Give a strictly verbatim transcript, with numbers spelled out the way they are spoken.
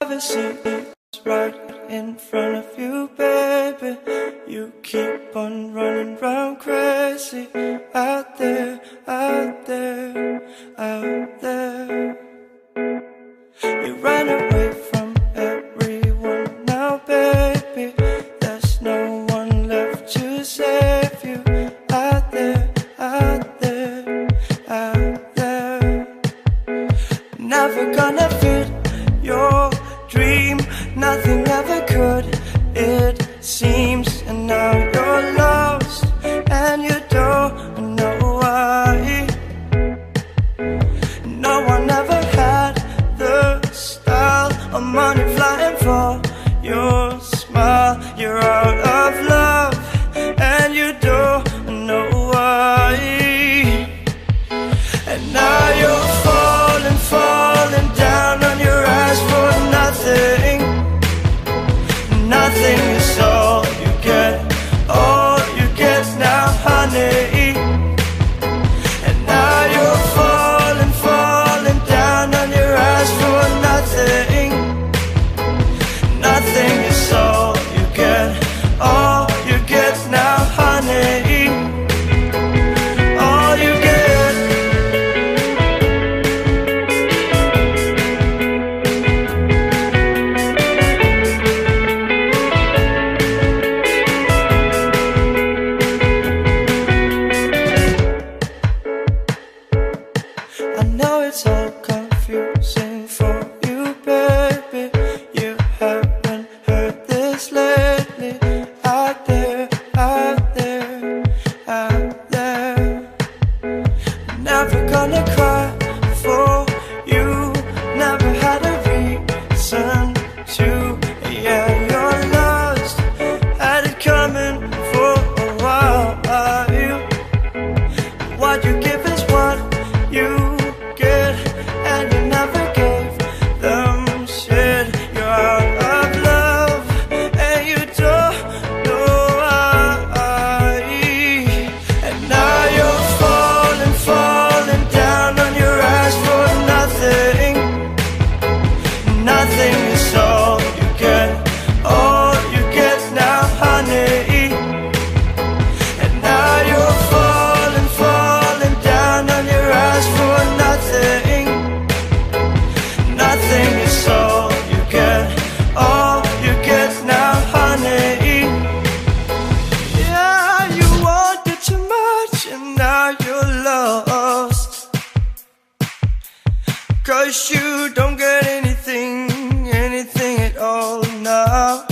privacy is right in front of you, baby. You keep on running round crazy out there, out there, out there. You ran away from everyone now, baby. There's no one left to save you out there, out there, out there. Never gonna fit your dream, nothing ever could, it seems. And now you're lost and you don't know why. No one ever had the style or money flying for your smile. You're out of love and you don't know why. And now you're falling, falling down on your ass for nothing. Nothing is all you get, all you get now, honey. And now you're falling, falling down on your ass for nothing. Nothing is all you get, all you get now, honey. All you get. I know it's all confusing for you, baby. You haven't heard this lately. Out there, out there, out there. Never gonna cry for you. Never had a reason to. Yeah, you're lost. Had it coming for a while. What you give is what you get, and you never gave them shit. You're out of love and you don't know why. And now you're falling, falling down on your ass for nothing. Nothing is all you get, all you get now, honey. And now you're falling, falling down on your ass for nothing. Nothing is all you get, all you get now, honey. Yeah, you wanted too much and now you're lost. Cause you don't get anything, anything at all now.